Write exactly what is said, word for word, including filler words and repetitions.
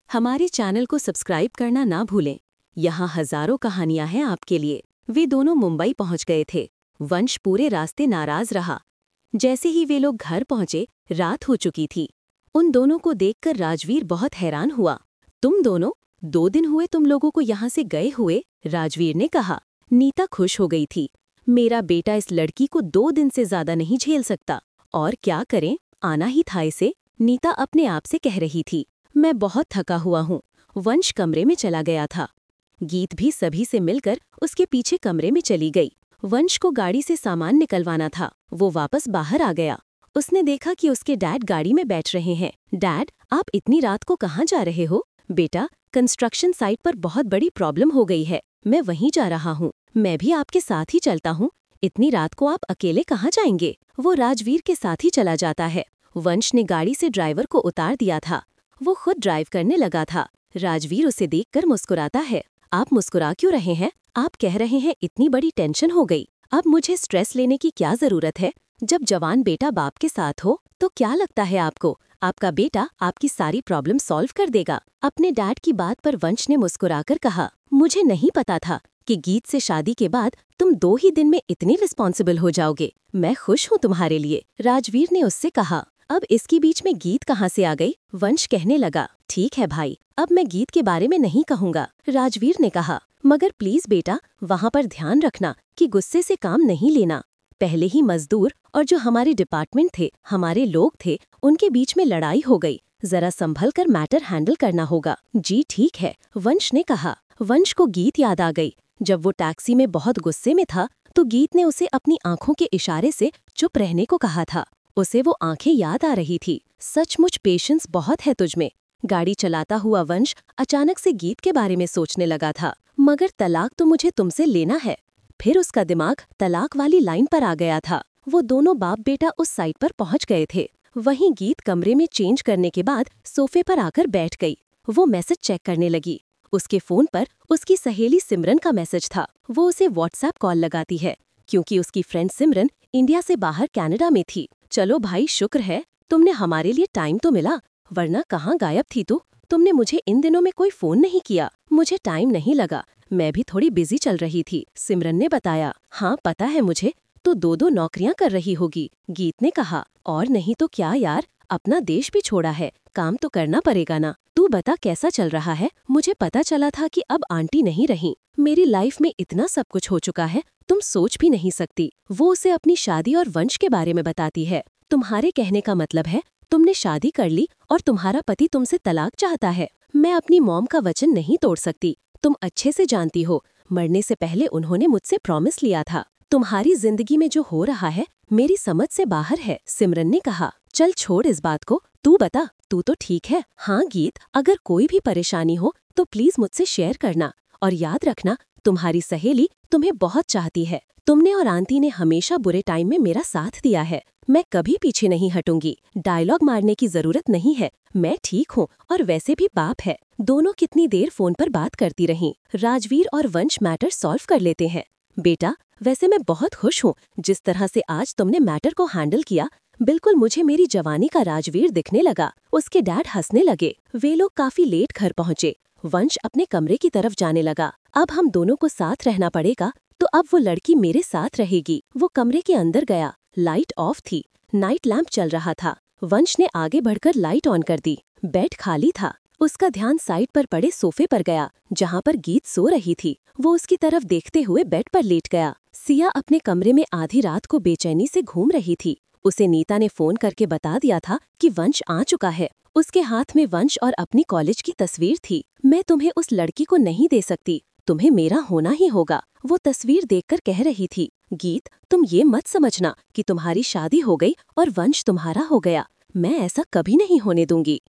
हमारे चैनल को सब्सक्राइब करना ना भूलें। यहाँ हजारों कहानियां हैं आपके लिए। वे दोनों मुंबई पहुंच गए थे। वंश पूरे रास्ते नाराज रहा। जैसे ही वे लोग घर पहुंचे, रात हो चुकी थी। उन दोनों को देखकर राजवीर बहुत हैरान हुआ। तुम दोनों, दो दिन हुए तुम लोगों को यहाँ से गए हुए, राजवीर ने कहा। नीता खुश हो गई थी। मेरा बेटा इस लड़की को दो दिन से ज्यादा नहीं झेल सकता। और क्या करें, आना ही था इसे, नीता अपने आप से कह रही थी। मैं बहुत थका हुआ हूँ। वंश कमरे में चला गया था। गीत भी सभी से मिलकर उसके पीछे कमरे में चली गई। वंश को गाड़ी से सामान निकलवाना था। वो वापस बाहर आ गया। उसने देखा कि उसके डैड गाड़ी में बैठ रहे हैं। डैड, आप इतनी रात को कहाँ जा रहे हो? बेटा, कंस्ट्रक्शन साइट पर बहुत बड़ी प्रॉब्लम हो गई है, मैं वहीं जा रहा हूँ। मैं भी आपके साथ ही चलता हूँ। इतनी रात को आप अकेले कहाँ जाएंगे? वो राजवीर के साथ ही चला जाता है। वंश ने गाड़ी से ड्राइवर को उतार दिया था। वो खुद ड्राइव करने लगा था। राजवीर उसे देखकर मुस्कुराता है। आप मुस्कुरा क्यों रहे हैं? आप कह रहे हैं इतनी बड़ी टेंशन हो गई। अब मुझे स्ट्रेस लेने की क्या जरूरत है? जब जवान बेटा बाप के साथ हो तो क्या लगता है आपको, आपका बेटा आपकी सारी प्रॉब्लम सॉल्व कर देगा? अपने डैड की बात पर वंश ने मुस्कुराकर कहा, मुझे नहीं पता था कि गीत से शादी के बाद तुम दो ही दिन में इतने रिस्पॉन्सिबल हो जाओगे। मैं खुश हूँ तुम्हारे लिए, राजवीर ने उससे कहा। अब इसके बीच में गीत कहाँ से आ गई? वंश कहने लगा। ठीक है भाई, अब मैं गीत के बारे में नहीं कहूँगा, राजवीर ने कहा। मगर प्लीज बेटा, वहाँ पर ध्यान रखना कि गुस्से से काम नहीं लेना। पहले ही मजदूर और जो हमारे डिपार्टमेंट थे, हमारे लोग थे, उनके बीच में लड़ाई हो गई। जरा संभल कर मैटर हैंडल करना होगा। जी ठीक है, वंश ने कहा। वंश को गीत याद आ गई। जब वो टैक्सी में बहुत गुस्से में था तो गीत ने उसे अपनी आंखों के इशारे से चुप रहने को कहा था। उसे वो आंखें याद आ रही थी। सचमुच पेशेंस बहुत है तुझमें। गाड़ी चलाता हुआ वंश अचानक से गीत के बारे में सोचने लगा था। मगर तलाक तो मुझे तुमसे लेना है। फिर उसका दिमाग तलाक वाली लाइन पर आ गया था। वो दोनों बाप बेटा उस साइट पर पहुंच गए थे। वहीं गीत कमरे में चेंज करने के बाद सोफे पर आकर बैठ गई। वो मैसेज चेक करने लगी। उसके फोन पर उसकी सहेली सिमरन का मैसेज था। वो उसे व्हाट्सएप कॉल लगाती है क्योंकि उसकी फ्रेंड सिमरन इंडिया से बाहर कनाडा में थी। चलो भाई, शुक्र है तुमने हमारे लिए टाइम तो मिला, वरना कहाँ गायब थी तू? तुमने मुझे इन दिनों में कोई फोन नहीं किया। मुझे टाइम नहीं लगा, मैं भी थोड़ी बिजी चल रही थी, सिमरन ने बताया। हाँ पता है मुझे, तो दो दो नौकरियां कर रही होगी, गीत ने कहा। और नहीं तो क्या यार, अपना देश भी छोड़ा है, काम तो करना पड़ेगा ना। तू बता कैसा चल रहा है? मुझे पता चला था कि अब आंटी नहीं रही। मेरी लाइफ में इतना सब कुछ हो चुका है, तुम सोच भी नहीं सकती। वो उसे अपनी शादी और वंश के बारे में बताती है। तुम्हारे कहने का मतलब है तुमने शादी कर ली और तुम्हारा पति तुमसे तलाक चाहता है? मैं अपनी मॉम का वचन नहीं तोड़ सकती। तुम अच्छे से जानती हो, मरने से पहले उन्होंने मुझसे प्रॉमिस लिया था। तुम्हारी जिंदगी में जो हो रहा है मेरी समझ से बाहर है, सिमरन ने कहा। चल छोड़ इस बात को, तू बता, तू तो ठीक है? हाँ गीत, अगर कोई भी परेशानी हो तो प्लीज मुझसे शेयर करना। और याद रखना, तुम्हारी सहेली तुम्हें बहुत चाहती है। तुमने और आंटी ने हमेशा बुरे टाइम में मेरा साथ दिया है। मैं कभी पीछे नहीं हटूंगी। डायलॉग मारने की जरूरत नहीं है, मैं ठीक हूँ और वैसे भी बाप है। दोनों कितनी देर फोन पर बात करती रहीं। राजवीर और वंश मैटर सॉल्व कर लेते हैं। बेटा, वैसे मैं बहुत खुश हूँ जिस तरह से आज तुमने मैटर को हैंडल किया। बिल्कुल मुझे मेरी जवानी का राजवीर दिखने लगा। उसके डैड हंसने लगे। वे लोग काफी लेट घर पहुँचे। वंश अपने कमरे की तरफ जाने लगा। अब हम दोनों को साथ रहना पड़ेगा, तो अब वो लड़की मेरे साथ रहेगी। वो कमरे के अंदर गया। लाइट ऑफ थी, नाइट लैंप चल रहा था। वंश ने आगे बढ़कर लाइट ऑन कर दी। बेड खाली था। उसका ध्यान साइड पर पड़े सोफे पर गया जहाँ पर गीत सो रही थी। वो उसकी तरफ देखते हुए बेड पर लेट गया। सिया अपने कमरे में आधी रात को बेचैनी से घूम रही थी। उसे नीता ने फोन करके बता दिया था कि वंश आ चुका है। उसके हाथ में वंश और अपनी कॉलेज की तस्वीर थी। मैं तुम्हें उस लड़की को नहीं दे सकती, तुम्हें मेरा होना ही होगा, वो तस्वीर देखकर कह रही थी। गीत, तुम ये मत समझना कि तुम्हारी शादी हो गई और वंश तुम्हारा हो गया। मैं ऐसा कभी नहीं होने दूंगी।